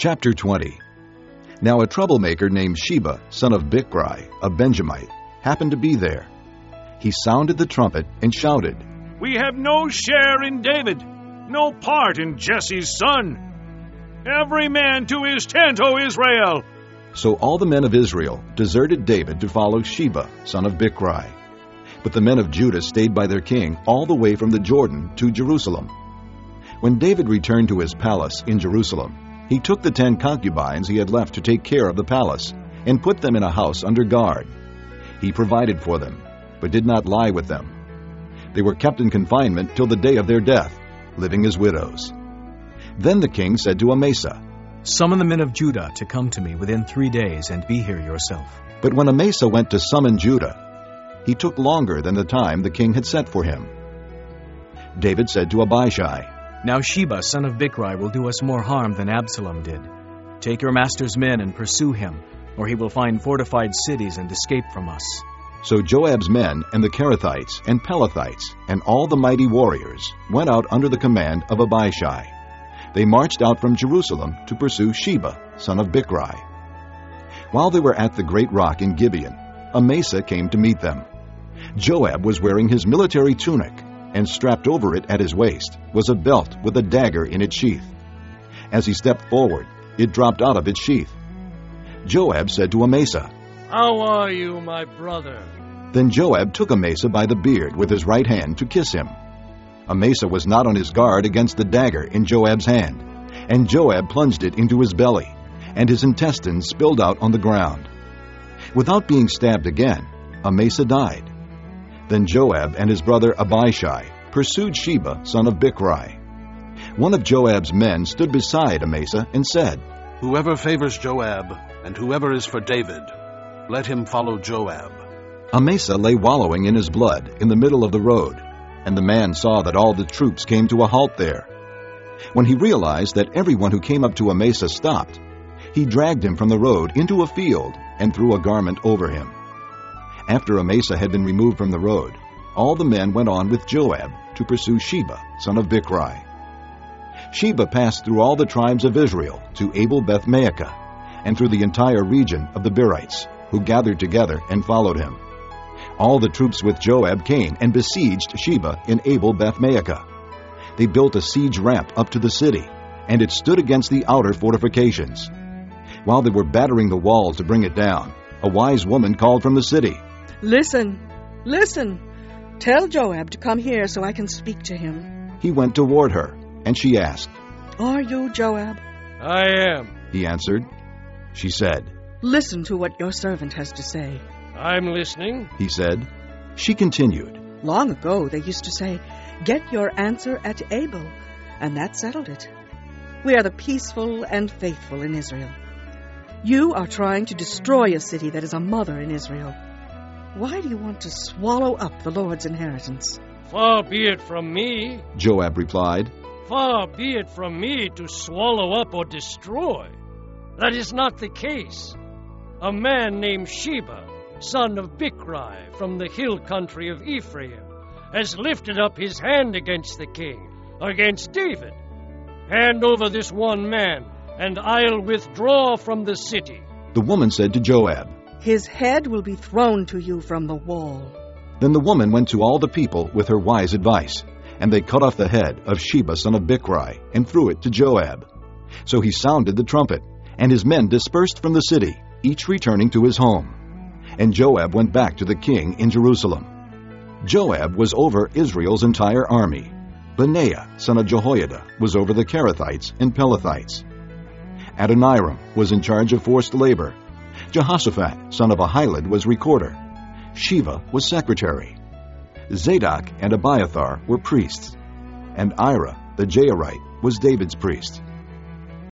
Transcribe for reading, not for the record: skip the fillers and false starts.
Chapter 20. Now a troublemaker named Sheba, son of Bichri, a Benjamite, happened to be there. He sounded the trumpet and shouted, "We have no share in David, no part in Jesse's son. Every man to his tent, O Israel!" So all the men of Israel deserted David to follow Sheba, son of Bichri. But the men of Judah stayed by their king all the way from the Jordan to Jerusalem. When David returned to his palace in Jerusalem, he took the 10 concubines he had left to take care of the palace and put them in a house under guard. He provided for them, but did not lie with them. They were kept in confinement till the day of their death, living as widows. Then the king said to Amasa, "Summon the men of Judah to come to me within 3 days, and be here yourself." But when Amasa went to summon Judah, he took longer than the time the king had set for him. David said to Abishai, "Now Sheba, son of Bichri, will do us more harm than Absalom did. Take your master's men and pursue him, or he will find fortified cities and escape from us." So Joab's men and the Kerethites and Pelethites and all the mighty warriors went out under the command of Abishai. They marched out from Jerusalem to pursue Sheba, son of Bichri. While they were at the great rock in Gibeon, Amasa came to meet them. Joab was wearing his military tunic, and strapped over it at his waist was a belt with a dagger in its sheath. As he stepped forward, it dropped out of its sheath. Joab said to Amasa, "How are you, my brother?" Then Joab took Amasa by the beard with his right hand to kiss him. Amasa was not on his guard against the dagger in Joab's hand, and Joab plunged it into his belly, and his intestines spilled out on the ground. Without being stabbed again, Amasa died. Then Joab and his brother Abishai pursued Sheba, son of Bichri. One of Joab's men stood beside Amasa and said, "Whoever favors Joab, and whoever is for David, let him follow Joab." Amasa lay wallowing in his blood in the middle of the road, and the man saw that all the troops came to a halt there. When he realized that everyone who came up to Amasa stopped, he dragged him from the road into a field and threw a garment over him. After Amasa had been removed from the road, all the men went on with Joab to pursue Sheba, son of Bichri. Sheba passed through all the tribes of Israel to Abel-Beth-Maachah, and through the entire region of the Berites, who gathered together and followed him. All the troops with Joab came and besieged Sheba in Abel-Beth-Maachah. They built a siege ramp up to the city, and it stood against the outer fortifications. While they were battering the wall to bring it down, a wise woman called from the city, Listen! Tell Joab to come here so I can speak to him." He went toward her, and she asked, "Are you Joab?" "I am." He answered. She said, "Listen to what your servant has to say." "I'm listening." He said. She continued, "Long ago they used to say, 'Get your answer at Abel,' and that settled it. We are the peaceful and faithful in Israel. You are trying to destroy a city that is a mother in Israel. Why do you want to swallow up the Lord's inheritance?" "Far be it from me. Joab replied. Far be it from me to swallow up or destroy. That is not the case. A man named Sheba, son of Bichri, from the hill country of Ephraim, has lifted up his hand against the king, against David. Hand over this one man, and I'll withdraw from the city." The woman said to Joab. "His head will be thrown to you from the wall." Then the woman went to all the people with her wise advice, and they cut off the head of Sheba, son of Bichri, and threw it to Joab. So he sounded the trumpet, and his men dispersed from the city, each returning to his home. And Joab went back to the king in Jerusalem. Joab was over Israel's entire army. Benaiah, son of Jehoiada, was over the Kerethites and Pelethites. Adoniram was in charge of forced labor. Jehoshaphat, son of Ahilud, was recorder. Sheva was secretary. Zadok and Abiathar were priests. And Ira, the Jairite, was David's priest.